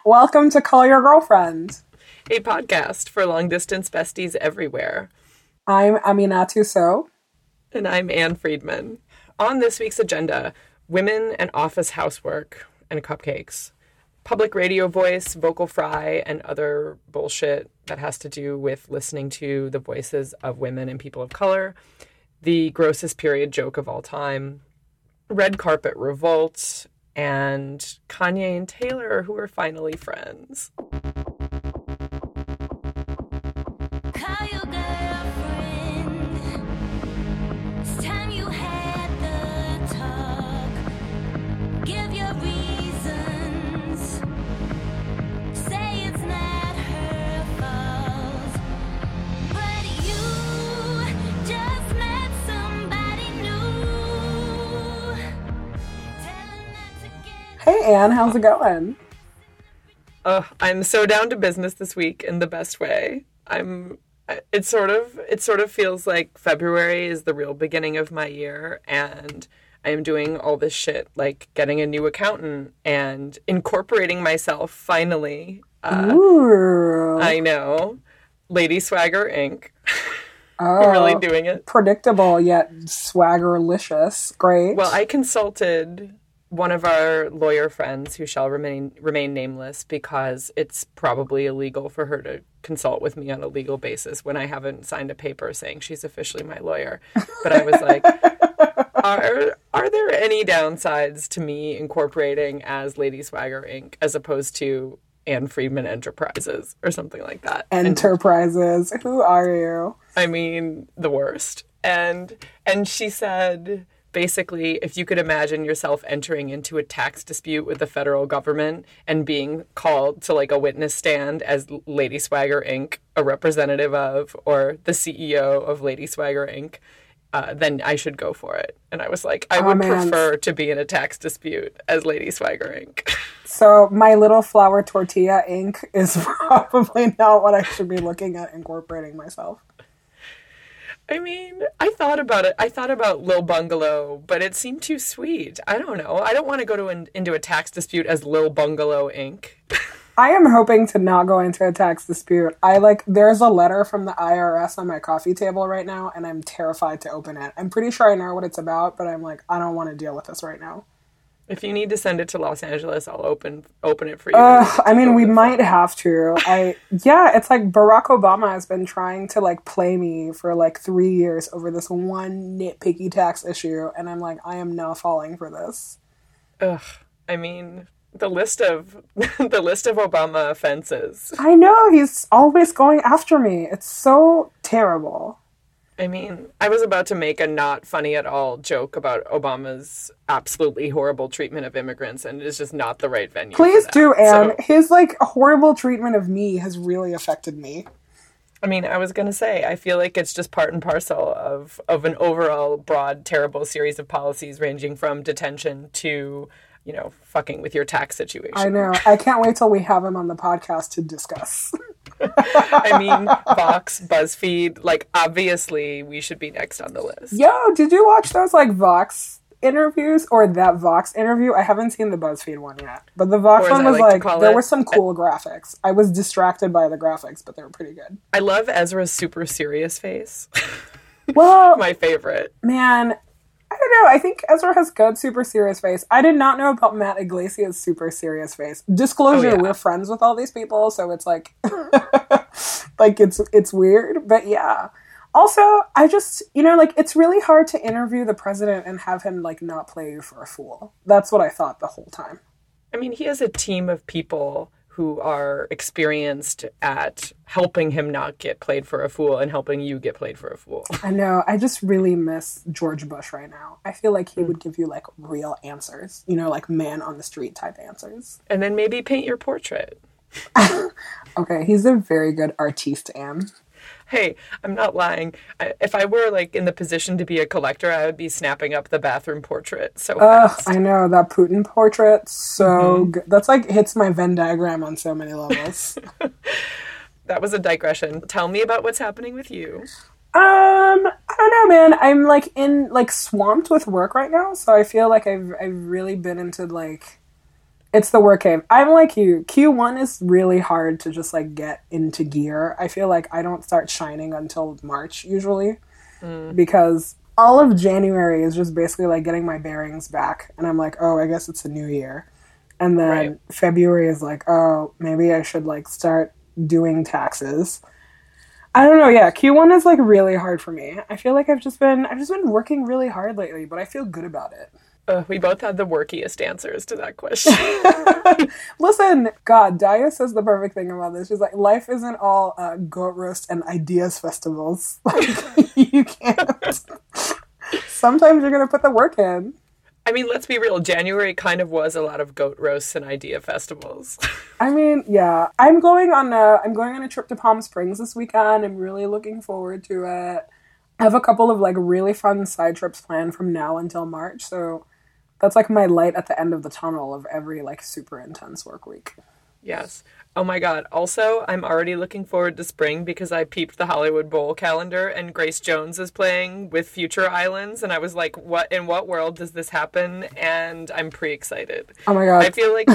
Welcome to Call Your Girlfriend, a podcast for long-distance besties everywhere. I'm Aminatu So. And I'm Anne Friedman. On this week's agenda, women and office housework and cupcakes, public radio voice, vocal fry, and other bullshit that has to do with listening to the voices of women and people of color, the grossest period joke of all time, red carpet revolt, and Kanye and Taylor, who are finally friends. Hey Anne, how's it going? I'm so down to business this week in the best way. It sort of feels like February is the real beginning of my year, and I am doing all this shit like getting a new accountant and incorporating myself finally. Ooh. I know. Lady Swagger Inc. Oh, really doing it. Predictable yet swaggerlicious. Great. Well, I consulted one of our lawyer friends who shall remain nameless because it's probably illegal for her to consult with me on a legal basis when I haven't signed a paper saying she's officially my lawyer. But I was like, are there any downsides to me incorporating as Lady Swagger Inc. as opposed to Anne Friedman Enterprises or something like that? Enterprises. Who are you? I mean, the worst. And she said, basically, if you could imagine yourself entering into a tax dispute with the federal government and being called to like a witness stand as Lady Swagger Inc., a representative of, or the CEO of Lady Swagger Inc., then I should go for it. And I was like, I would prefer to be in a tax dispute as Lady Swagger Inc. So My Little Flour Tortilla Inc. is probably not what I should be looking at incorporating myself. I mean, I thought about it. I thought about Lil Bungalow, but it seemed too sweet. I don't know. I don't want to go into a tax dispute as Lil Bungalow Inc. I am hoping to not go into a tax dispute. There's a letter from the IRS on my coffee table right now, and I'm terrified to open it. I'm pretty sure I know what it's about, but I'm like, I don't want to deal with this right now. If you need to send it to Los Angeles, I'll open it for you. We might have to. It's like Barack Obama has been trying to like play me for like 3 years over this one nitpicky tax issue, and I'm like, I am not falling for this. Ugh. I mean, the list of Obama offenses. I know, he's always going after me. It's so terrible. I mean, I was about to make a not funny at all joke about Obama's absolutely horrible treatment of immigrants, and it is just not the right venue. Please do, Anne. So, his horrible treatment of me has really affected me. I mean, I was going to say, I feel like it's just part and parcel of an overall broad, terrible series of policies ranging from detention to, fucking with your tax situation. I know. I can't wait till we have him on the podcast to discuss. I mean, Vox, BuzzFeed, obviously we should be next on the list. Yo, did you watch those, Vox interviews? Or that Vox interview? I haven't seen the BuzzFeed one yet. But the Vox one was there were some cool graphics. I was distracted by the graphics, but they were pretty good. I love Ezra's super serious face. Well, my favorite. Man, I don't know. I think Ezra has good, super serious face. I did not know about Matt Iglesias' super serious face. Disclosure, we're friends with all these people, so it's it's weird, but yeah. Also, I just, it's really hard to interview the president and have him, not play you for a fool. That's what I thought the whole time. I mean, he has a team of people who are experienced at helping him not get played for a fool and helping you get played for a fool. I know. I just really miss George Bush right now. I feel like he would give you, real answers. Man on the street type answers. And then maybe paint your portrait. Okay, he's a very good artiste, Anne. Hey, I'm not lying. If I were, in the position to be a collector, I would be snapping up the bathroom portrait so fast. I know, that Putin portrait, so good. That's, hits my Venn diagram on so many levels. That was a digression. Tell me about what's happening with you. I don't know, man. I'm, swamped with work right now, so I feel like I've really been into, It's the work cave. I'm like you. Q1 is really hard to just like get into gear. I feel like I don't start shining until March usually because all of January is just basically like getting my bearings back. And I'm like, oh, I guess it's a new year. And then February is like, oh, maybe I should like start doing taxes. I don't know. Yeah, Q1 is like really hard for me. I feel like I've just been working really hard lately, but I feel good about it. We both had the workiest answers to that question. Listen, God, Daya says the perfect thing about this. She's like, life isn't all goat roast and ideas festivals. Like, you can't. Sometimes you're going to put the work in. I mean, let's be real. January kind of was a lot of goat roasts and idea festivals. I mean, yeah. I'm going on a trip to Palm Springs this weekend. I'm really looking forward to it. I have a couple of like really fun side trips planned from now until March, so that's like my light at the end of the tunnel of every like super intense work week. Yes. Oh my God. Also, I'm already looking forward to spring because I peeped the Hollywood Bowl calendar and Grace Jones is playing with Future Islands. And I was like, in what world does this happen? And I'm pre-excited. Oh my God. I feel like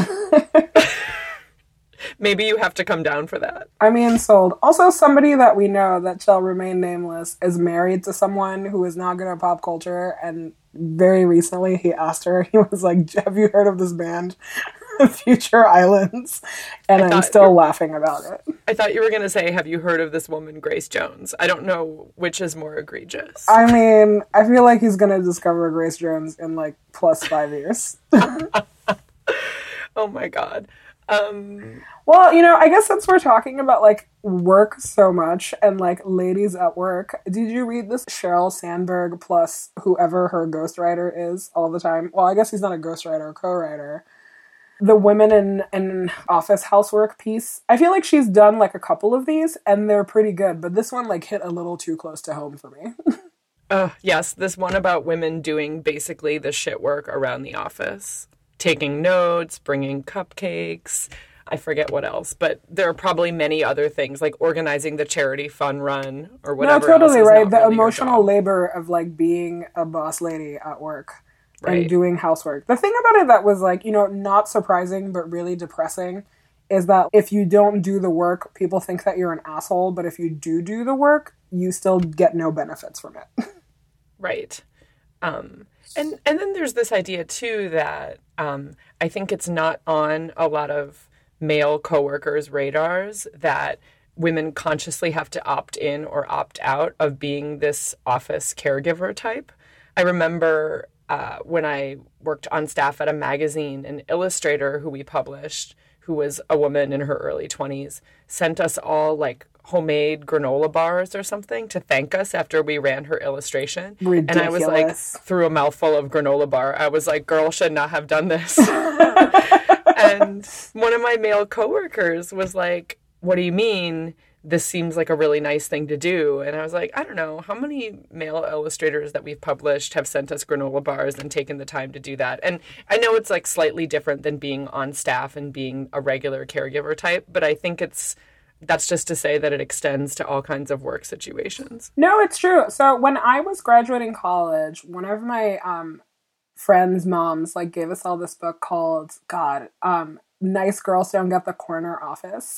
maybe you have to come down for that. I mean, sold. Also, somebody that we know that shall remain nameless is married to someone who is not good at pop culture. And very recently he asked her, he was like, have you heard of this band? Future Islands, and I'm still laughing about it. I thought you were going to say, have you heard of this woman, Grace Jones? I don't know which is more egregious. I mean, I feel like he's going to discover Grace Jones in like plus 5 years. Oh my God. Well, you know, I guess since we're talking about like work so much and like ladies at work, did you read this Sheryl Sandberg plus whoever her ghostwriter is all the time? Well, I guess he's not a ghostwriter, a co-writer. The women in office housework piece. I feel like she's done like a couple of these and they're pretty good, but this one like hit a little too close to home for me. Yes, this one about women doing basically the shit work around the office. Taking notes, bringing cupcakes, I forget what else, but there are probably many other things like organizing the charity fun run or whatever. No, totally else is right. not The really emotional labor of like being a boss lady at work. Right. And doing housework. The thing about it that was like, you know, not surprising but really depressing is that if you don't do the work, people think that you're an asshole, but if you do the work, you still get no benefits from it. Right. And then there's this idea too that I think it's not on a lot of male coworkers' radars that women consciously have to opt in or opt out of being this office caregiver type. I remember when I worked on staff at a magazine, an illustrator who we published, who was a woman in her early 20s, sent us all like homemade granola bars or something to thank us after we ran her illustration. Ridiculous. And I was like, through a mouthful of granola bar, I was like, girl should not have done this. And one of my male coworkers was like, what do you mean? This seems like a really nice thing to do. And I was like, I don't know, how many male illustrators that we've published have sent us granola bars and taken the time to do that? And I know it's like slightly different than being on staff and being a regular caregiver type, but I think that's just to say that it extends to all kinds of work situations. No, it's true. So when I was graduating college, one of my friends' moms like gave us all this book called Nice Girls Don't Get the Corner Office.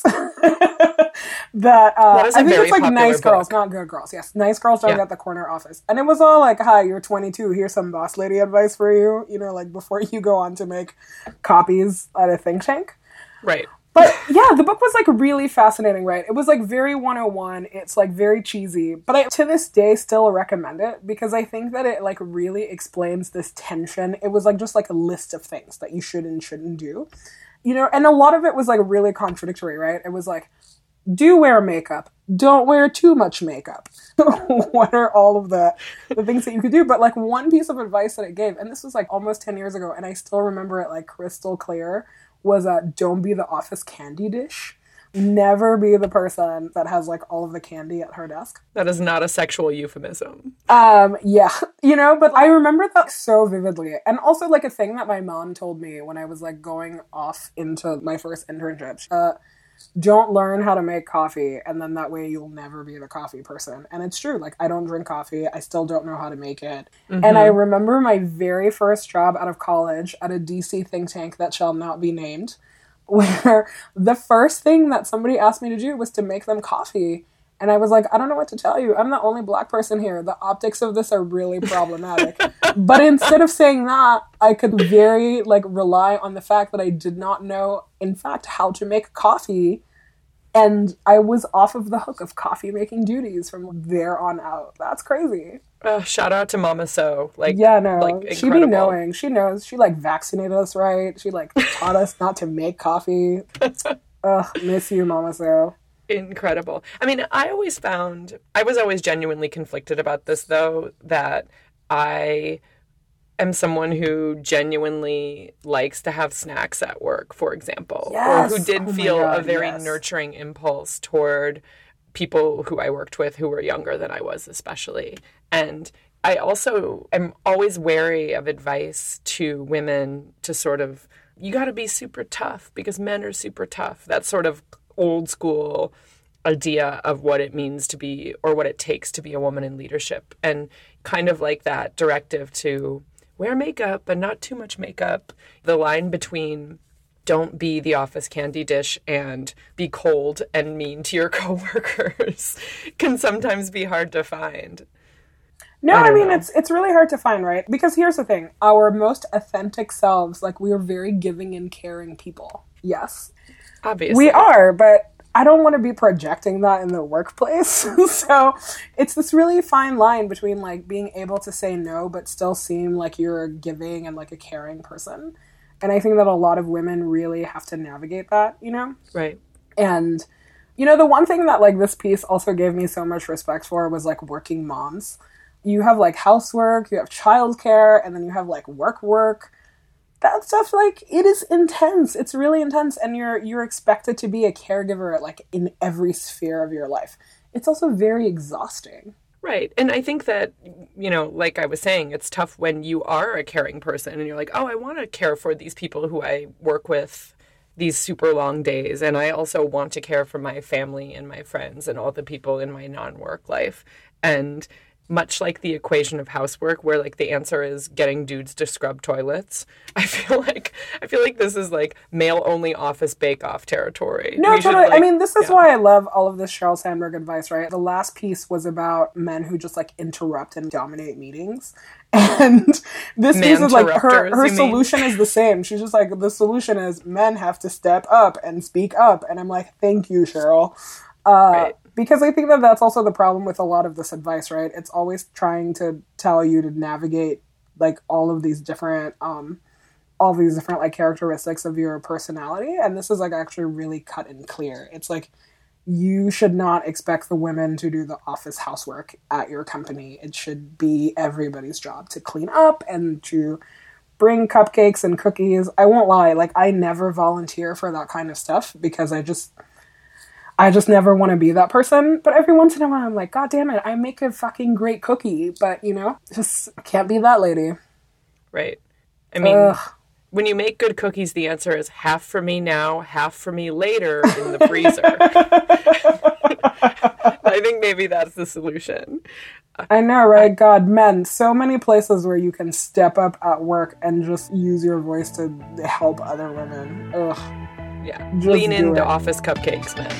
That is a I think very it's like Nice book. Girls, not Good Girls. Yes, Nice Girls Don't Get the Corner Office. And it was all like, hi, you're 22, here's some boss lady advice for you, you know, like before you go on to make copies at a think tank. Right. But yeah, the book was like really fascinating, right? It was like very 101. It's like very cheesy, but I to this day still recommend it because I think that it like really explains this tension. It was like just like a list of things that you should and shouldn't do, you know, and a lot of it was like really contradictory, right? It was like, do wear makeup, don't wear too much makeup. What are all of the things that you could do? But like one piece of advice that it gave, and this was like almost 10 years ago, and I still remember it like crystal clear, was don't be the office candy dish. Never be the person that has like all of the candy at her desk. That is not a sexual euphemism. Yeah, you know, but I remember that so vividly. And also like a thing that my mom told me when I was like going off into my first internship. don't learn how to make coffee, and then that way you'll never be the coffee person. And it's true. Like, I don't drink coffee. I still don't know how to make it. And I remember my very first job out of college at a DC think tank that shall not be named, where the first thing that somebody asked me to do was to make them coffee. And I was like, I don't know what to tell you. I'm the only Black person here. The optics of this are really problematic. But instead of saying that, I could very, like, rely on the fact that I did not know, in fact, how to make coffee. And I was off of the hook of coffee making duties from there on out. That's crazy. Shout out to Mama So. Like, yeah, no, like, she be knowing. She knows. She, like, vaccinated us right. She, like, taught us not to make coffee. Ugh, miss you, Mama So. Incredible. I mean, I was always genuinely conflicted about this, though, that I am someone who genuinely likes to have snacks at work, for example, yes. or who did feel a very nurturing impulse toward people who I worked with who were younger than I was, especially. And I also am always wary of advice to women to sort of, you got to be super tough because men are super tough. That sort of old school idea of what it means to be, or what it takes to be a woman in leadership. And kind of like that directive to wear makeup, but not too much makeup. The line between don't be the office candy dish and be cold and mean to your coworkers can sometimes be hard to find. No, I mean, it's really hard to find, right? Because here's the thing. Our most authentic selves, like, we are very giving and caring people. Yes. Obviously. We are, but I don't want to be projecting that in the workplace. So it's this really fine line between, like, being able to say no, but still seem like you're a giving and, like, a caring person. And I think that a lot of women really have to navigate that, you know? Right. And, you know, the one thing that, like, this piece also gave me so much respect for was, like, working moms. You have, like, housework, you have childcare, and then you have, like, work. That stuff, like, it is intense. It's really intense, and you're expected to be a caregiver, like, in every sphere of your life. It's also very exhausting. Right. And I think that, you know, like I was saying, it's tough when you are a caring person and you're like, oh, I want to care for these people who I work with these super long days. And I also want to care for my family and my friends and all the people in my non-work life. And much like the equation of housework, where, like, the answer is getting dudes to scrub toilets, I feel like this is, like, male-only office bake-off territory. No, totally. I mean, this is why I love all of this Sheryl Sandberg advice, right? The last piece was about men who just, like, interrupt and dominate meetings. And this piece is, like, her solution is the same. She's just like, the solution is men have to step up and speak up. And I'm like, thank you, Sheryl. Right. Because I think that that's also the problem with a lot of this advice, right? It's always trying to tell you to navigate, like, all of these different, like, characteristics of your personality. And this is, like, actually really cut and clear. It's like, you should not expect the women to do the office housework at your company. It should be everybody's job to clean up and to bring cupcakes and cookies. I won't lie, like, I never volunteer for that kind of stuff because I just never want to be that person. But every once in a while, I'm like, God damn it, I make a fucking great cookie. But, you know, just can't be that lady. Right. I mean, when you make good cookies, the answer is half for me now, half for me later in the freezer. I think maybe that's the solution. I know, right? God, men, so many places where you can step up at work and just use your voice to help other women. Ugh. Yeah, just lean into office cupcakes, man.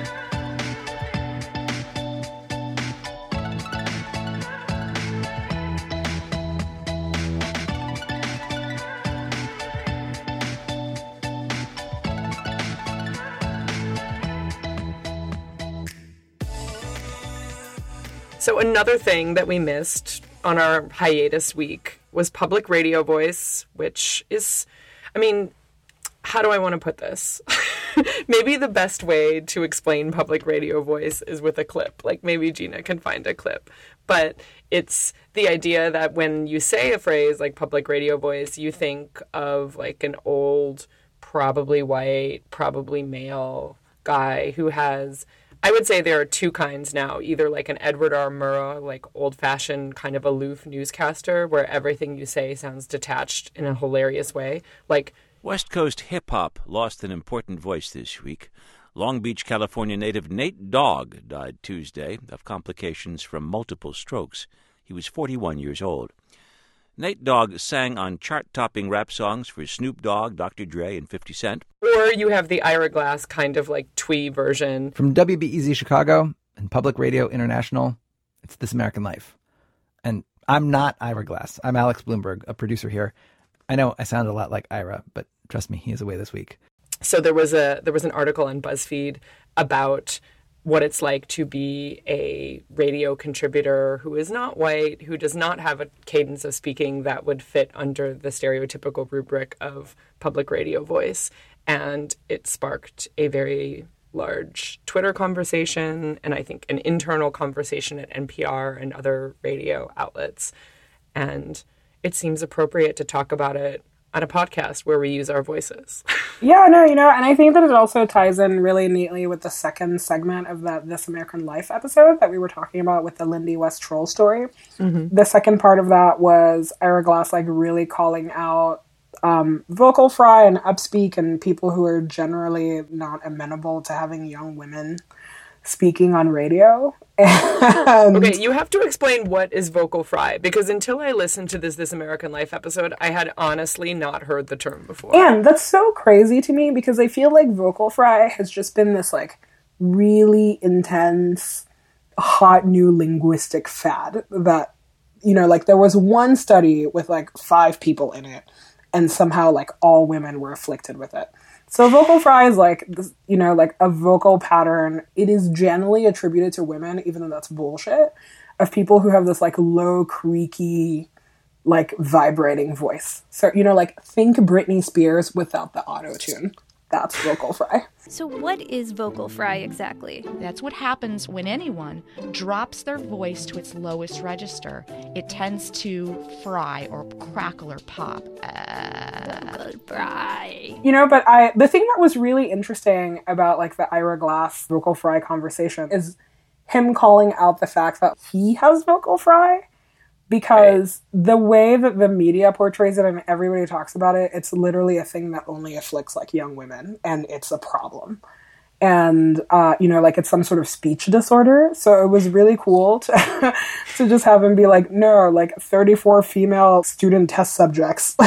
So another thing that we missed on our hiatus week was Public Radio Voice, which is, I mean, how do I want to put this? Maybe the best way to explain Public Radio Voice is with a clip. Like, maybe Gina can find a clip. But it's the idea that when you say a phrase like Public Radio Voice, you think of, like, an old, probably white, probably male guy who has, I would say there are two kinds now, either like an Edward R. Murrow, like, old-fashioned kind of aloof newscaster where everything you say sounds detached in a hilarious way, like, West Coast hip-hop lost an important voice this week. Long Beach, California native Nate Dogg died Tuesday of complications from multiple strokes. He was 41 years old. Nate Dogg sang on chart-topping rap songs for Snoop Dogg, Dr. Dre, and 50 Cent. Or you have the Ira Glass kind of like twee version. From WBEZ Chicago and Public Radio International, it's This American Life. And I'm not Ira Glass. I'm Alex Bloomberg, a producer here. I know I sound a lot like Ira, but trust me, he is away this week. So there was an article on BuzzFeed about what it's like to be a radio contributor who is not white, who does not have a cadence of speaking that would fit under the stereotypical rubric of public radio voice. And it sparked a very large Twitter conversation, and I think an internal conversation at NPR and other radio outlets. And it seems appropriate to talk about it on a podcast where we use our voices. Yeah, no, and I think that it also ties in really neatly with the second segment of that This American Life episode that we were talking about with the Lindy West troll story. Mm-hmm. The second part of that was Ira Glass really calling out vocal fry and upspeak and people who are generally not amenable to having young women speaking on radio. And okay, you have to explain what is vocal fry, because until I listened to this American Life episode, I had honestly not heard the term before. And that's so crazy to me because I feel like vocal fry has just been this really intense, hot new linguistic fad that, there was one study with 5 people in it and somehow all women were afflicted with it. So vocal fry is a vocal pattern. It is generally attributed to women, even though that's bullshit, of people who have this low, creaky, vibrating voice. So, think Britney Spears without the auto-tune. That's vocal fry. So what is vocal fry exactly? That's what happens when anyone drops their voice to its lowest register. It tends to fry or crackle or pop. Vocal fry. But the thing that was really interesting about the Ira Glass vocal fry conversation is him calling out the fact that he has vocal fry. Because the way that the media portrays it and everybody talks about it, it's literally a thing that only afflicts young women, and it's a problem. And, it's some sort of speech disorder. So it was really cool to just have him be no, 34 female student test subjects,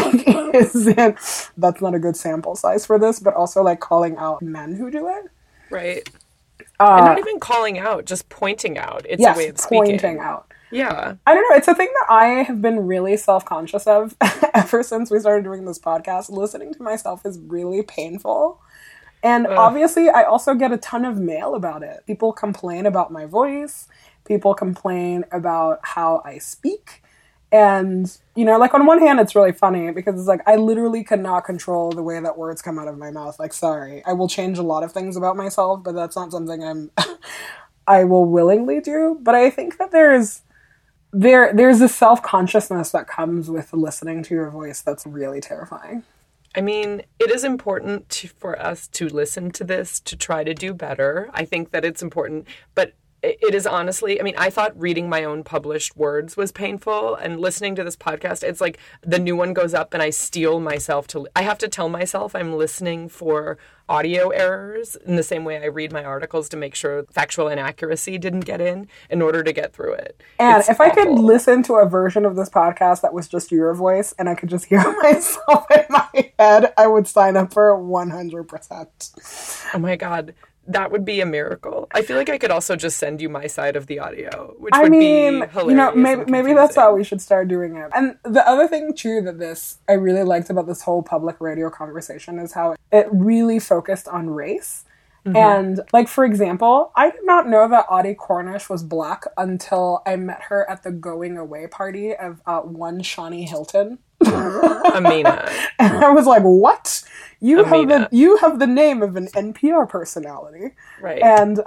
that's not a good sample size for this, but also calling out men who do it. Right. And not even calling out, just pointing out. It's a way of speaking. Pointing out. Yeah. I don't know. It's a thing that I have been really self-conscious of ever since we started doing this podcast. Listening to myself is really painful. And obviously, I also get a ton of mail about it. People complain about my voice. People complain about how I speak. And, on one hand, it's really funny because it's I literally cannot control the way that words come out of my mouth. Sorry. I will change a lot of things about myself, but that's not something I will willingly do. But I think that there's a self-consciousness that comes with listening to your voice that's really terrifying. I mean, it is important for us to listen to this to try to do better. I think that it's important, but it is honestly, I thought reading my own published words was painful, and listening to this podcast, it's the new one goes up and I steel myself I have to tell myself I'm listening for audio errors in the same way I read my articles to make sure factual inaccuracy didn't get in order to get through it. And if I could listen to a version of this podcast that was just your voice and I could just hear myself in my head, I would sign up for 100%. Oh my God. That would be a miracle. I feel like I could also just send you my side of the audio, which would be hilarious. Maybe that's how we should start doing it. And the other thing, too, that I really liked about this whole public radio conversation is how it really focused on race. Mm-hmm. And, for example, I did not know that Audie Cornish was Black until I met her at the going away party of one Shawnee Hilton. Amina. And I was like, what? You have the name of an NPR personality. Right. And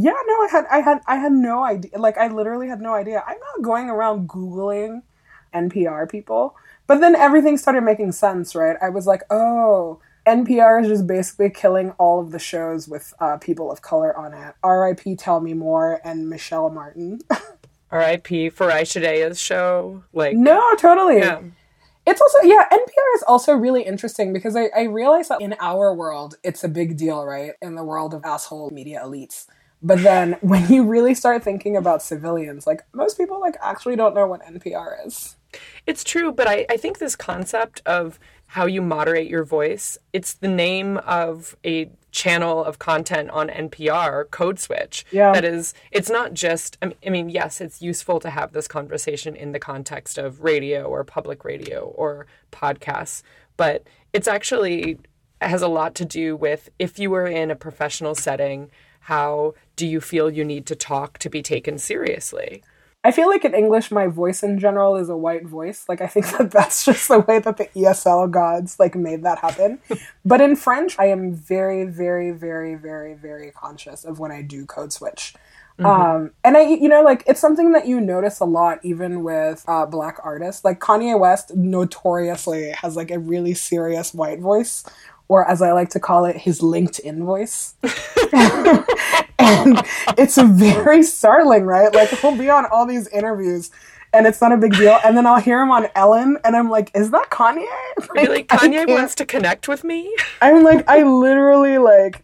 I had no idea. I literally had no idea. I'm not going around Googling NPR people. But then everything started making sense, right? I was like, oh, NPR is just basically killing all of the shows with people of color on it. R.I.P. Tell Me More and Michelle Martin. R.I.P. Farai Shidea's show. No, totally. Yeah. It's also, yeah, NPR is also really interesting because I realize that in our world, it's a big deal, right? In the world of asshole media elites. But then when you really start thinking about civilians, like most people like actually don't know what NPR is. It's true, but I think this concept of how you moderate your voice, it's the name of a channel of content on NPR, Code Switch. Yeah. That is, it's not just, I mean, yes, it's useful to have this conversation in the context of radio or public radio or podcasts, but it's actually has a lot to do with if you were in a professional setting, how do you feel you need to talk to be taken seriously? I feel like in English, my voice in general is a white voice. Like, I think that that's just the way that the ESL gods, like, made that happen. But in French, I am very, very, very, very, very conscious of when I do code switch. And I, you know, like, it's something that you notice a lot, even with Black artists. Like, Kanye West notoriously has, like, a really serious white voice, or as I like to call it, his LinkedIn voice. And it's very startling, right? Like, he'll be on all these interviews and it's not a big deal. And then I'll hear him on Ellen and I'm like, is that Kanye? Like Kanye wants to connect with me? I'm like, I literally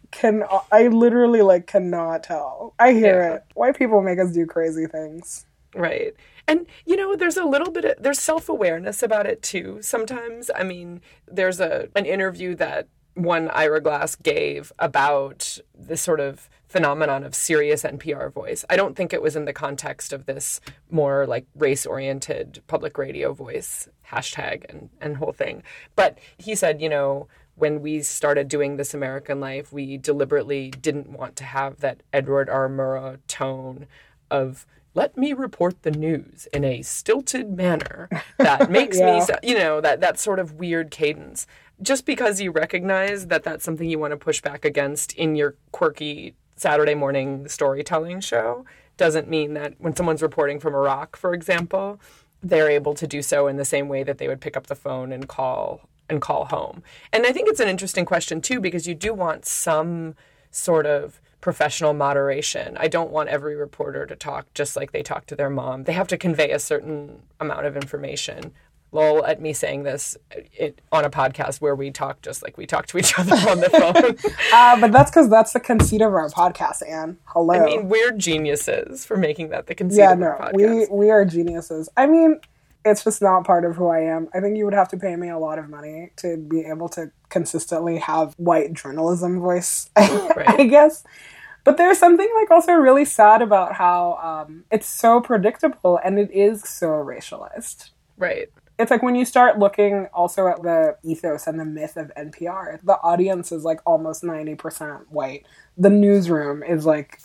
cannot tell. I hear it. White people make us do crazy things. Right. And, you know, there's a little bit there's self-awareness about it, too, sometimes. I mean, there's an interview that one Ira Glass gave about this sort of phenomenon of serious NPR voice. I don't think it was in the context of this more like race-oriented public radio voice hashtag and whole thing. But he said, you know, when we started doing This American Life, we deliberately didn't want to have that Edward R. Murrow tone of let me report the news in a stilted manner that makes me, you know, that sort of weird cadence. Just because you recognize that that's something you want to push back against in your quirky Saturday morning storytelling show doesn't mean that when someone's reporting from Iraq, for example, they're able to do so in the same way that they would pick up the phone and call home. And I think it's an interesting question, too, because you do want some sort of professional moderation. I don't want every reporter to talk just like they talk to their mom. They have to convey a certain amount of information. Lol at me saying this on a podcast where we talk just like we talk to each other on the phone. But that's because that's the conceit of our podcast, Anne. Hello. I mean, we're geniuses for making that the conceit of our podcast. We are geniuses. I mean, it's just not part of who I am. I think you would have to pay me a lot of money to be able to consistently have white journalism voice, I guess. But there's something like also really sad about how it's so predictable and it is so racialized. Right. It's like when you start looking also at the ethos and the myth of NPR, the audience is like almost 90% white. The newsroom is like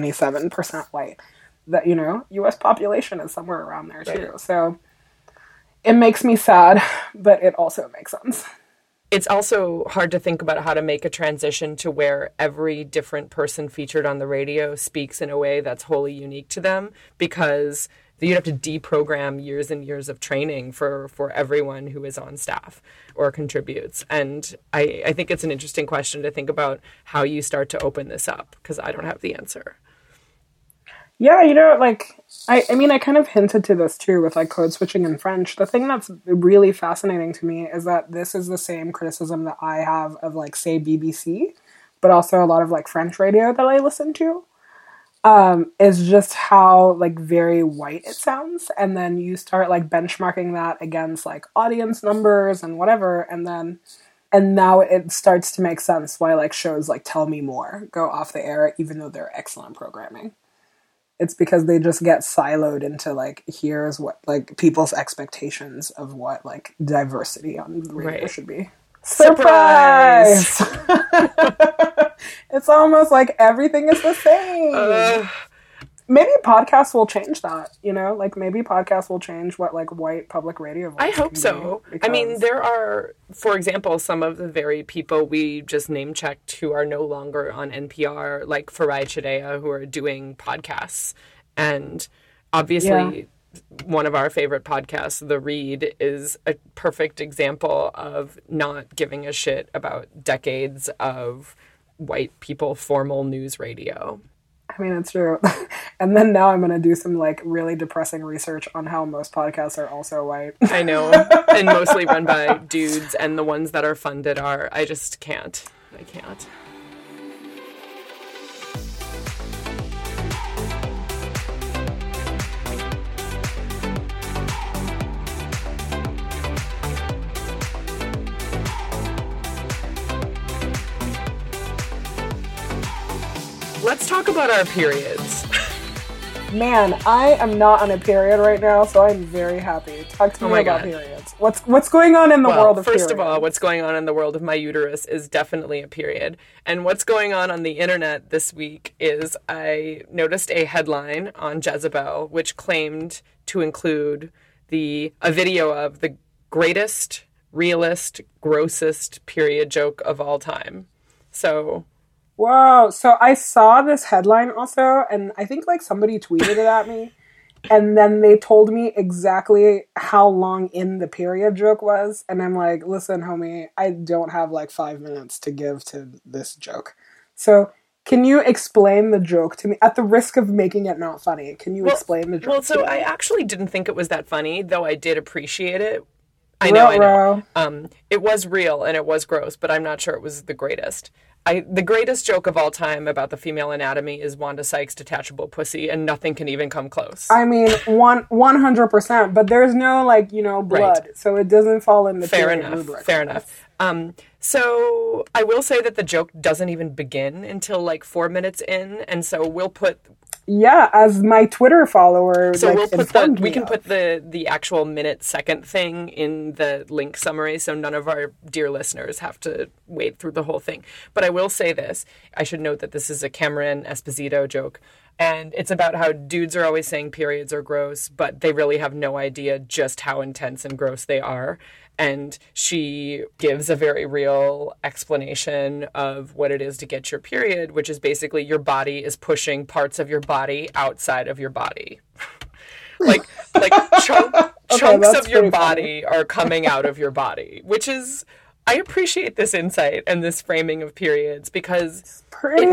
77% white. The, you know, U.S. population is somewhere around there too. Right. So it makes me sad, but it also makes sense. It's also hard to think about how to make a transition to where every different person featured on the radio speaks in a way that's wholly unique to them, because you'd have to deprogram years and years of training for everyone who is on staff or contributes. And I think it's an interesting question to think about how you start to open this up, because I don't have the answer. Yeah, you know, like, I mean, I kind of hinted to this too with like code switching in French. The thing that's really fascinating to me is that this is the same criticism that I have of like, say, BBC, but also a lot of like French radio that I listen to. Is just how like very white it sounds, and then you start like benchmarking that against like audience numbers and whatever, and now it starts to make sense why like shows like Tell Me More go off the air even though they're excellent programming. It's because they just get siloed into like, here's what like people's expectations of what like diversity on the radio should be. Surprise! It's almost like everything is the same. Maybe podcasts will change that, you know? Like, maybe podcasts will change what, like, white public radio voice I hope so. I mean, there are, for example, some of the very people we just name-checked who are no longer on NPR, like Farai Chideya, who are doing podcasts. And obviously, one of our favorite podcasts, The Read, is a perfect example of not giving a shit about decades of white people formal news radio. I mean, it's true. And then now I'm going to do some like really depressing research on how most podcasts are also white. I know, and mostly run by dudes, and the ones that are funded are, I just can't. I can't. Let's talk about our periods. Man, I am not on a period right now, so I'm very happy. Talk to me about periods. What's going on in the world of periods? First of all, what's going on in the world of my uterus is definitely a period. And what's going on the internet this week is I noticed a headline on Jezebel which claimed to include a video of the greatest, realest, grossest period joke of all time. So... Whoa. So I saw this headline also, and I think like somebody tweeted it at me, and then they told me exactly how long in the period joke was, and I'm like, listen, homie, I don't have like 5 minutes to give to this joke. So can you explain the joke to me? At the risk of making it not funny, can you explain the joke Well, so to me? I actually didn't think it was that funny, though I did appreciate it. I know. It was real and it was gross, but I'm not sure it was the greatest. The greatest joke of all time about the female anatomy is Wanda Sykes' detachable pussy, and nothing can even come close. I mean, 100%, but there's no, like, blood, right. So it doesn't fall in the period rubric. Fair enough. So I will say that the joke doesn't even begin until, like, 4 minutes in, and so we'll put... Yeah, as my Twitter follower, so we'll put put the actual minute-second thing in the link summary, so none of our dear listeners have to wade through the whole thing. But I will say this: I should note that this is a Cameron Esposito joke, and it's about how dudes are always saying periods are gross, but they really have no idea just how intense and gross they are. And she gives a very real explanation of what it is to get your period, which is basically your body is pushing parts of your body outside of your body. like chunks of your body are coming out of your body, which is... I appreciate this insight and this framing of periods because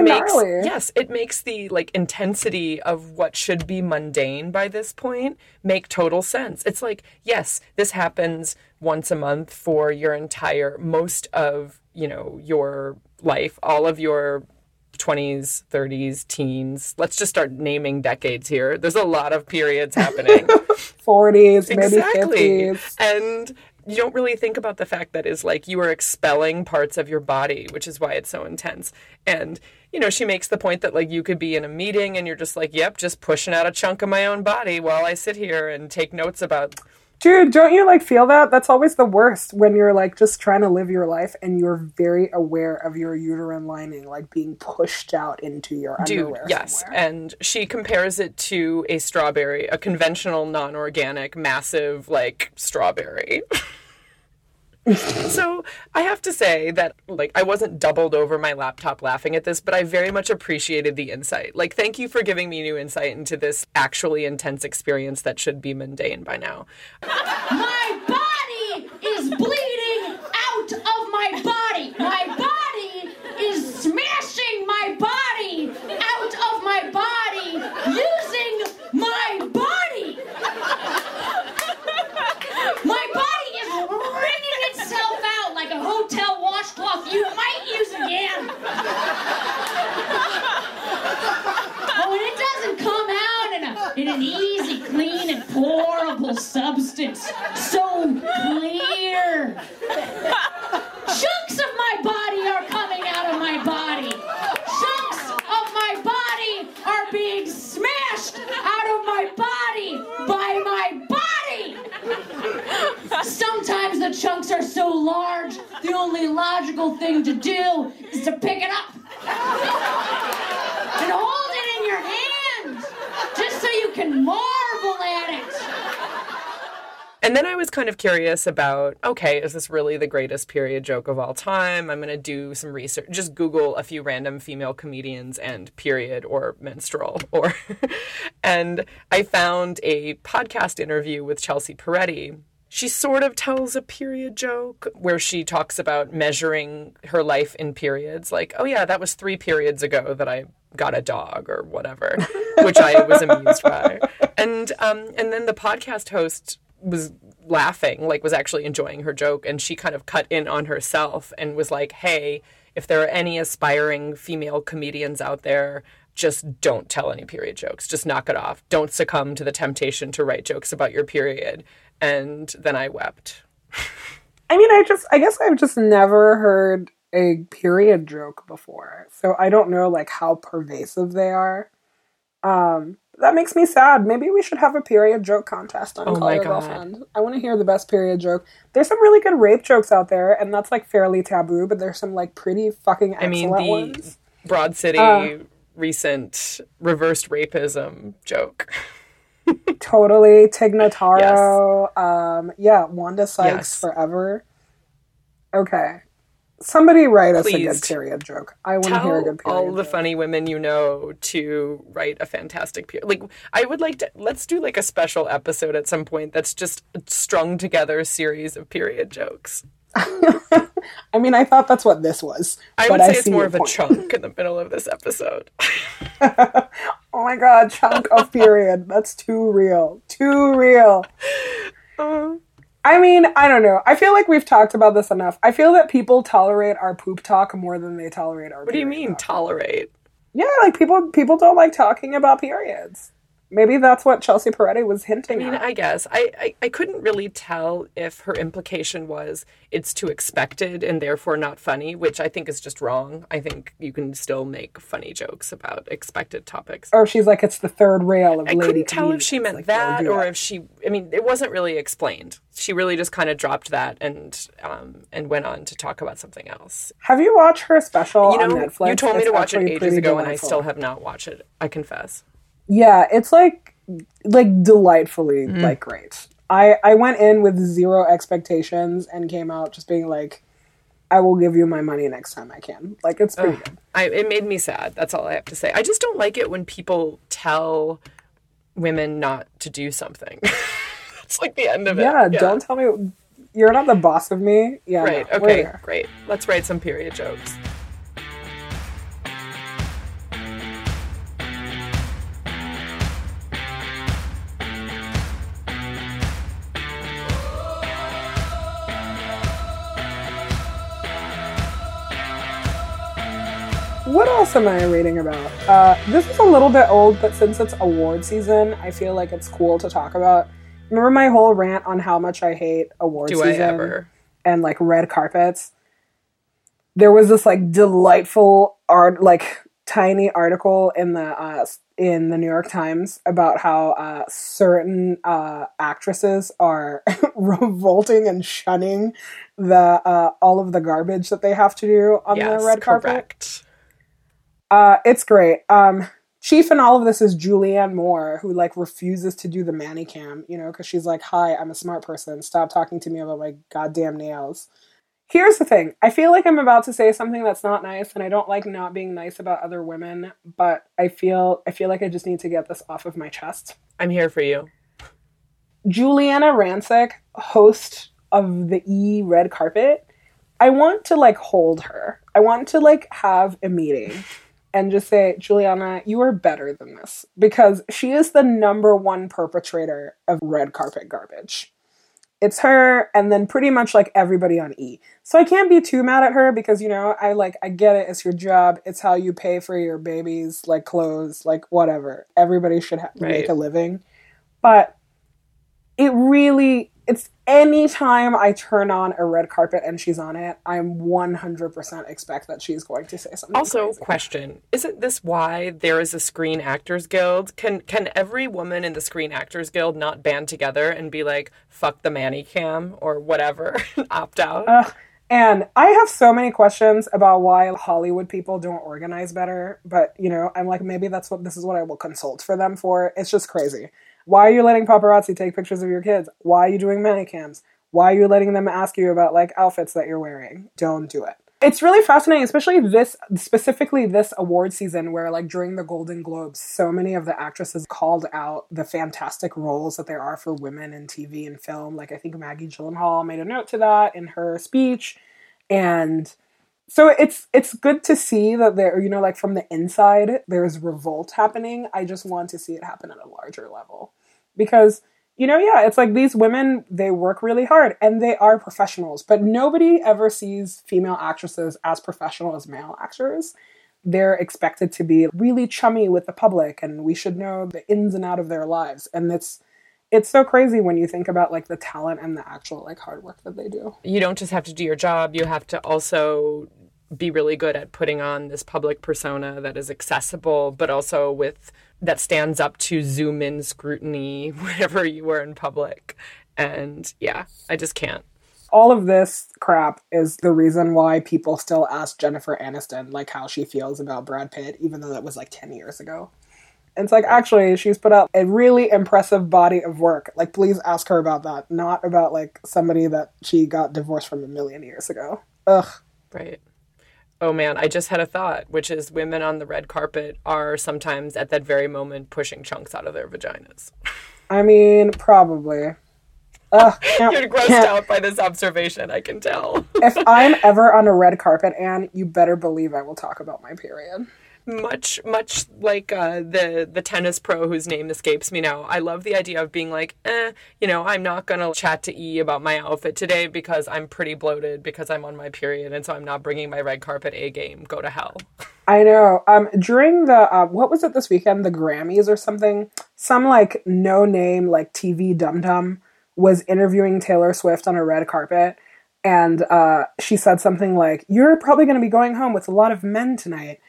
it makes the like intensity of what should be mundane by this point make total sense. It's like, yes, this happens once a month for your most of, your life, all of your 20s, 30s, teens. Let's just start naming decades here. There's a lot of periods happening. 40s, maybe 50s. And you don't really think about the fact that is like you are expelling parts of your body, which is why it's so intense. And, she makes the point that like you could be in a meeting and you're just like, yep, just pushing out a chunk of my own body while I sit here and take notes about... Dude, don't you like feel that? That's always the worst when you're like just trying to live your life and you're very aware of your uterine lining like being pushed out into your underwear. Dude, yes. Somewhere. And she compares it to a strawberry, a conventional, non-organic, massive like strawberry. So I have to say that, like, I wasn't doubled over my laptop laughing at this, but I very much appreciated the insight. Like, thank you for giving me new insight into this actually intense experience that should be mundane by now. My body is bleeding out of my body. My body is smashing my body out of my body using my body. My body is wringing itself out like a hotel washcloth you might use again. Oh, and it doesn't come out in an easy, clean, and pourable substance. So clear. Chunks of my body are coming out of my body. Chunks of my body are being smashed out of my body by my body. Sometimes the chunks are so large, the only logical thing to do is to pick it up and hold it in your hand, just so you can marvel at it. And then I was kind of curious about, okay, is this really the greatest period joke of all time? I'm going to do some research, just Google a few random female comedians and period or menstrual. And I found a podcast interview with Chelsea Peretti. She sort of tells a period joke where she talks about measuring her life in periods. Like, oh yeah, that was 3 periods ago that I got a dog or whatever, which I was amused by. And then the podcast host was laughing, like was actually enjoying her joke, and she kind of cut in on herself and was like, hey, if there are any aspiring female comedians out there, just don't tell any period jokes. Just knock it off. Don't succumb to the temptation to write jokes about your period. And then I wept. I mean, I guess I've just never heard a period joke before. So I don't know like how pervasive they are. That makes me sad. Maybe we should have a period joke contest on Call Your Girlfriend. I want to hear the best period joke. There's some really good rape jokes out there, and that's like fairly taboo, but there's some like pretty fucking excellent ones. Broad City recent reversed rapism joke. Totally. Tig Notaro. Yes. Wanda Sykes forever. Okay. Somebody write us a good period joke. I want to hear a good period all the joke. funny women you know to write a fantastic period. Like, I would like to, let's do like a special episode at some point that's just a strung together series of period jokes. I mean, I thought that's what this was. I would say it's more of a chunk in the middle of this episode. Oh my god, chunk of period. That's too real. Too real. I mean, I don't know. I feel like we've talked about this enough. I feel that people tolerate our poop talk more than they tolerate our What do you mean, tolerate? Yeah, like people don't like talking about periods. Maybe that's what Chelsea Peretti was hinting at. I guess. I couldn't really tell if her implication was it's too expected and therefore not funny, which I think is just wrong. I think you can still make funny jokes about expected topics. Or she's like, it's the third rail of lady I couldn't tell if she meant like, that or if she... I mean, it wasn't really explained. She really just kind of dropped that and went on to talk about something else. Have you watched her special on Netflix? You told me to watch it ages ago delightful. And I still have not watched it, I confess. Yeah, it's like delightfully like great. I went in with zero expectations and came out just being like, I will give you my money next time I can. Like, it's pretty good. It made me sad. That's all I have to say. I just don't like it when people tell women not to do something. It's like the end of it. Yeah, don't tell me you're not the boss of me. Yeah, right. No, okay, great. Let's write some period jokes. What else am I reading about? This is a little bit old, but since it's award season, I feel like it's cool to talk about. Remember my whole rant on how much I hate award season? Do I ever? And like red carpets? There was this like delightful tiny article in the New York Times about how certain actresses are revolting and shunning the all of the garbage that they have to do on the red carpet. Correct. It's great. Chief in all of this is Julianne Moore, who like refuses to do the manicam, because she's like, hi, I'm a smart person. Stop talking to me about my goddamn nails. Here's the thing. I feel like I'm about to say something that's not nice, and I don't like not being nice about other women, but I feel like I just need to get this off of my chest. I'm here for you. Juliana Rancic, host of the E! Red Carpet, I want to like hold her. I want to like have a meeting and just say, Juliana, you are better than this, because she is the number one perpetrator of red carpet garbage. It's her, and then pretty much like everybody on E! So I can't be too mad at her because, I get it. It's your job. It's how you pay for your babies, like clothes, like whatever. Everybody should make a living. But it's anytime I turn on a red carpet and she's on it, I'm 100% expect that she's going to say something Also, crazy. question, isn't this why there is a Screen Actors Guild? Can every woman in the Screen Actors Guild not band together and be like, fuck the manicam or whatever, opt out? And I have so many questions about why Hollywood people don't organize better, but, I'm like, maybe this is what I will consult for them for. It's just crazy. Why are you letting paparazzi take pictures of your kids? Why are you doing manicams? Why are you letting them ask you about like outfits that you're wearing? Don't do it. It's really fascinating, especially specifically this award season where like during the Golden Globes, so many of the actresses called out the fantastic roles that there are for women in TV and film. Like I think Maggie Gyllenhaal made a note to that in her speech. And So it's good to see that there, you know, like from the inside, there's revolt happening. I just want to see it happen at a larger level. Because, you know, yeah, it's like these women, they work really hard and they are professionals, but nobody ever sees female actresses as professional as male actors. They're expected to be really chummy with the public and we should know the ins and out of their lives. And it's so crazy when you think about like the talent and the actual like hard work that they do. You don't just have to do your job, you have to also be really good at putting on this public persona that is accessible, but also that stands up to zoom in scrutiny whenever you are in public. And yeah, I just can't. All of this crap is the reason why people still ask Jennifer Aniston like how she feels about Brad Pitt, even though that was like 10 years ago. And it's like, actually, she's put out a really impressive body of work. Like, please ask her about that, not about like somebody that she got divorced from a million years ago. Ugh. Right. Oh man, I just had a thought, which is women on the red carpet are sometimes at that very moment pushing chunks out of their vaginas. I mean, probably. You're grossed out by this observation, I can tell. If I'm ever on a red carpet, Anne, you better believe I will talk about my period. Much like the tennis pro whose name escapes me now. I love the idea of being like, you know, I'm not going to chat to E about my outfit today because I'm pretty bloated because I'm on my period, and so I'm not bringing my red carpet A game. Go to hell. I know. During the, what was it this weekend? The Grammys or something? Some like no-name like TV dum-dum was interviewing Taylor Swift on a red carpet. And she said something like, "You're probably going to be going home with a lot of men tonight."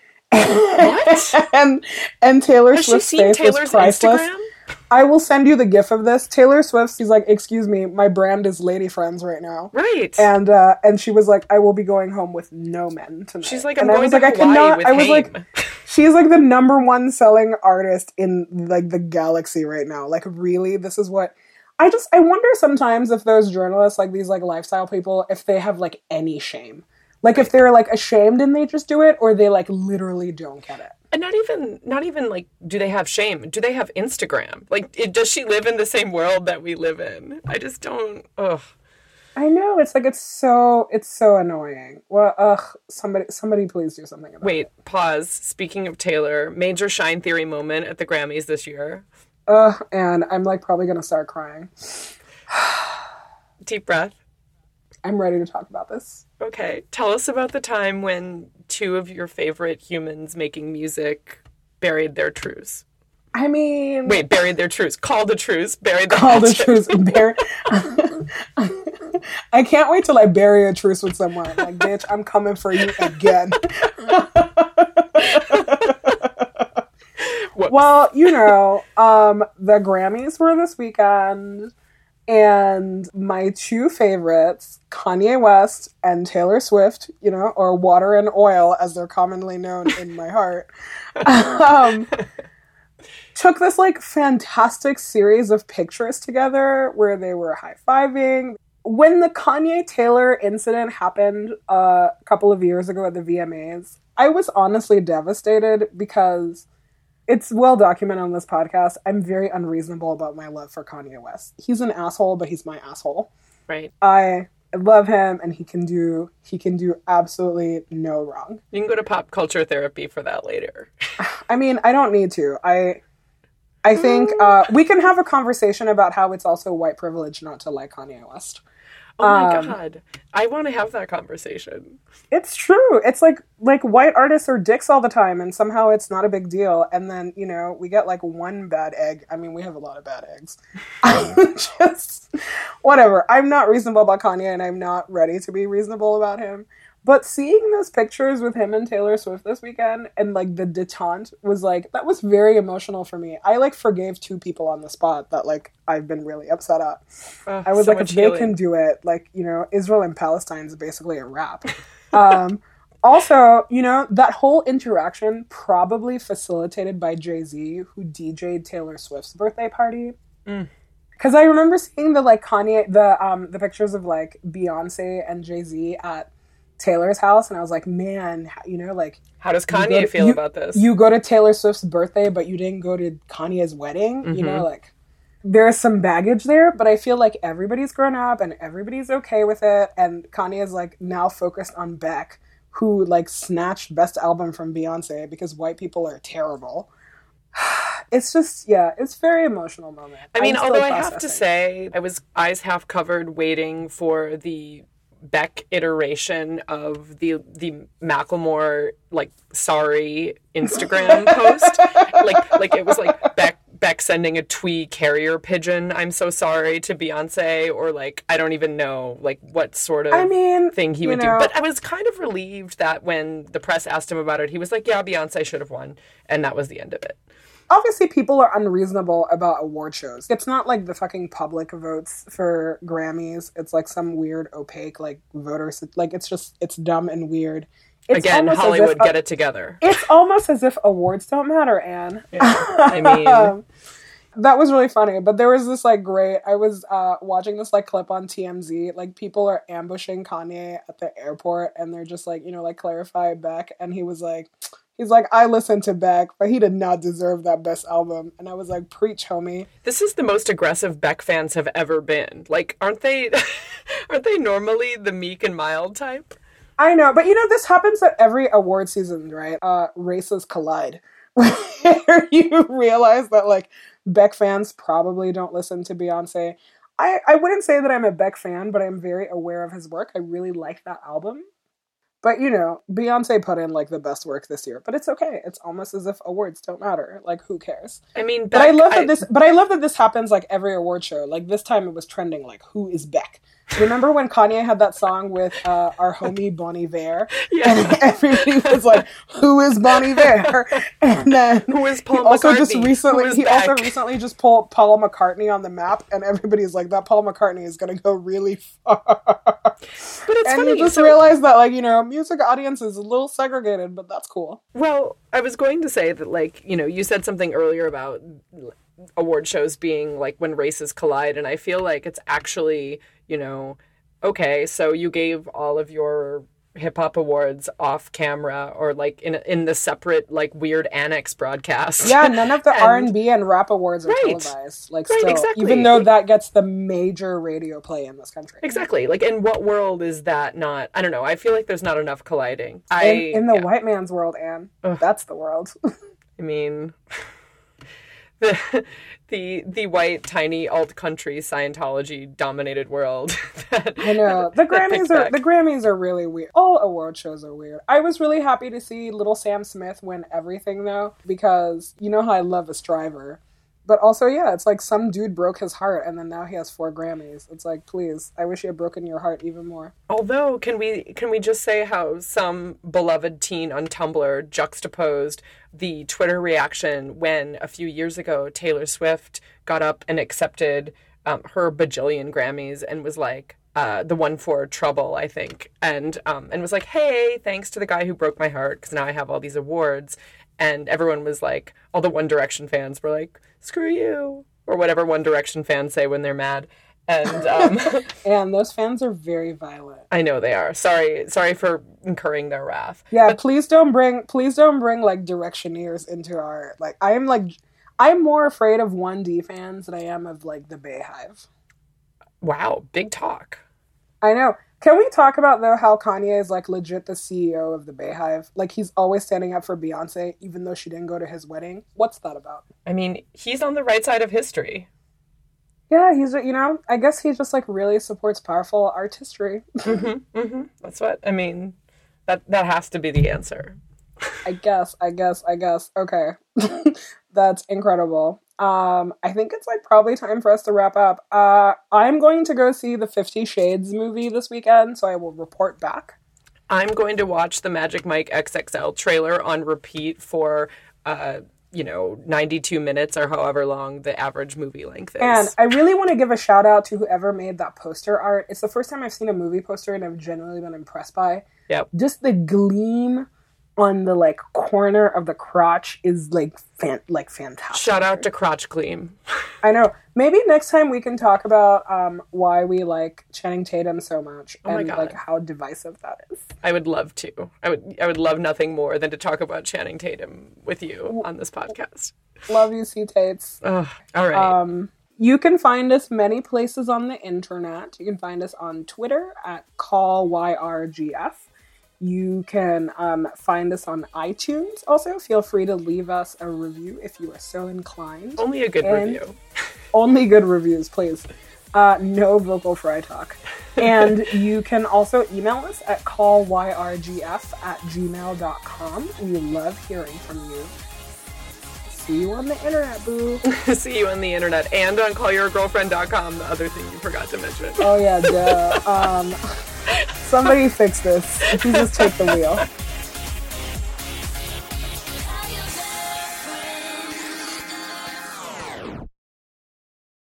What? and Taylor Has Swift's she seen face Taylor's was priceless. Instagram? I will send you the gif of this. Taylor Swift, she's like, "Excuse me, my brand is Lady Friends right now." Right. And she was like, "I will be going home with no men tonight." She's like, I'm going to Hawaii with Haim. She's like the #1 selling artist in like the galaxy right now. Like, really? This is what... I wonder sometimes if those journalists, like these like lifestyle people, if they have like any shame. Like if they're like ashamed and they just do it, or they like literally don't get it. And not even like, do they have shame? Do they have Instagram? Like, does she live in the same world that we live in? I just don't. Ugh. I know, it's like it's so annoying. Well, somebody please do something about it. Wait, pause. Speaking of Taylor, major Shine Theory moment at the Grammys this year. And I'm like probably gonna start crying. Deep breath. I'm ready to talk about this. Okay, tell us about the time when two of your favorite humans making music buried their truce. I mean... Wait, buried their truce. Called a truce, buried the Called a hatchet. truce, I can't wait till I bury a truce with someone. Like, bitch, I'm coming for you again. Well, you know, the Grammys were this weekend, and my two favorites, Kanye West and Taylor Swift, you know, or Water and Oil, as they're commonly known in my heart, took this, like, fantastic series of pictures together where they were high-fiving. When the Kanye-Taylor incident happened a couple of years ago at the VMAs, I was honestly devastated because... It's well documented on this podcast. I'm very unreasonable about my love for Kanye West. He's an asshole, but he's my asshole. Right. I love him, and he can do absolutely no wrong. You can go to pop culture therapy for that later. I mean, I don't need to. I think we can have a conversation about how it's also white privilege not to like Kanye West. Oh my God. I want to have that conversation. It's true. It's like white artists are dicks all the time, and somehow it's not a big deal. And then, you know, we get like one bad egg. I mean, we have a lot of bad eggs. Just whatever. I'm not reasonable about Kanye, and I'm not ready to be reasonable about him. But seeing those pictures with him and Taylor Swift this weekend, and like the detente was like, that was very emotional for me. I like forgave two people on the spot that like I've been really upset at. I was so like, if healing. they can do it, like, you know, Israel and Palestine is basically a wrap. Also, you know, that whole interaction probably facilitated by Jay-Z, who DJ'd Taylor Swift's birthday party. Because I remember seeing the like Kanye, the pictures of like Beyonce and Jay-Z at Taylor's house, and I was like, man, you know, like, how does Kanye feel about this? You go to Taylor Swift's birthday, but you didn't go to Kanye's wedding. You know, like, there's some baggage there, but I feel like everybody's grown up and everybody's okay with it, and Kanye is like now focused on Beck, who like snatched Best Album from Beyonce because white people are terrible. It's just, yeah, it's a very emotional moment. I mean, I'm still although I have to processing. say, I was eyes half covered waiting for the Beck iteration of the Macklemore like sorry Instagram post. Like it was like Beck sending a twee carrier pigeon, I'm so sorry, to Beyonce, or like I don't even know like what sort of thing he would do. But I was kind of relieved that when the press asked him about it, he was like, yeah, Beyonce should have won, and that was the end of it. Obviously, people are unreasonable about award shows. It's not like the fucking public votes for Grammys. It's like some weird, opaque, like, voters. Like, it's dumb and weird. It's Again, Hollywood, get it together. It's almost as if awards don't matter, Anne. Yeah, I mean... That was really funny. But there was this, like, I was watching this, like, clip on TMZ. Like, people are ambushing Kanye at the airport, and they're just, like, like, clarify Beck. And he's like, I listened to Beck, but he did not deserve that Best Album. And I was like, preach, homie. This is the most aggressive Beck fans have ever been. Like, aren't they normally the meek and mild type? I know, but this happens at every award season, right? Races collide. Where you realize that, like, Beck fans probably don't listen to Beyonce. I wouldn't say that I'm a Beck fan, but I'm very aware of his work. I really like that album. But, Beyonce put in, like, the best work this year. But it's okay. It's almost as if awards don't matter. Like, who cares? I mean, Beck, but I love that this happens, like, every award show. Like, this time it was trending, like, who is Beck? Remember when Kanye had that song with our homie Bon Iver? Yeah. And everybody was like, who is Bon Iver? And then who is Paul also McCartney? Also recently just pulled Paul McCartney on the map, and everybody's like, that Paul McCartney is going to go really far. But it's funny. You just realize that, like, music audience is a little segregated, but that's cool. Well, I was going to say that, like, you said something earlier about award shows being like when races collide, and I feel like it's actually, okay, so you gave all of your hip-hop awards off camera or like in the separate like weird annex broadcast. Yeah, none of the R&B and rap awards are televised. Like, still, exactly. Even though that gets the major radio play in this country. Exactly. Like, in what world is that not? I don't know. I feel like there's not enough colliding. In the white man's world, Anne. Ugh. That's the world. I mean, the white tiny alt country Scientology dominated world. I know the Grammys are really weird. All award shows are weird. I was really happy to see Little Sam Smith win everything though, because you know how I love a striver. But also, yeah, it's like some dude broke his heart and then now he has 4 Grammys. It's like, please, I wish you had broken your heart even more. Although, can we just say how some beloved teen on Tumblr juxtaposed the Twitter reaction when a few years ago Taylor Swift got up and accepted her bajillion Grammys and was like, the one for Trouble, I think, and was like, hey, thanks to the guy who broke my heart because now I have all these awards. And everyone was like, all the One Direction fans were like, screw you, or whatever One Direction fans say when they're mad. And and those fans are very violent. I know they are. Sorry for incurring their wrath. Yeah, but please don't bring like Directioneers into our, like, I'm more afraid of 1D fans than I am of like the Bayhive. Wow, big talk. I know. Can we talk about, though, how Kanye is, like, legit the CEO of the Bayhive? Like, he's always standing up for Beyonce, even though she didn't go to his wedding. What's that about? I mean, he's on the right side of history. Yeah, he's, I guess he just, like, really supports powerful artistry. Mm-hmm, mm-hmm. That's what, I mean, that has to be the answer. I guess. Okay. That's incredible. I think it's like probably time for us to wrap up. I'm going to go see the 50 Shades movie this weekend, so I will report back. I'm going to watch the Magic Mike XXL trailer on repeat for, 92 minutes or however long the average movie length is. And I really want to give a shout out to whoever made that poster art. It's the first time I've seen a movie poster and I've genuinely been impressed by. Yep. Just the gleam on the like corner of the crotch is like fantastic. Shout out to Crotch Gleam. I know. Maybe next time we can talk about why we like Channing Tatum so much and like how divisive that is. I would love to. I would love nothing more than to talk about Channing Tatum with you on this podcast. Love you, C-Tates. All right. You can find us many places on the internet. You can find us on Twitter at CallYRGF. You can find us on iTunes. Also, feel free to leave us a review if you are so inclined. Only a good review. Only good reviews, please. No vocal fry talk. And you can also email us at callyrgf@gmail.com. We love hearing from you. See you on the internet, boo. See you on the internet and on callyourgirlfriend.com, the other thing you forgot to mention. Oh, yeah, duh. Somebody fix this. Jesus, take the wheel.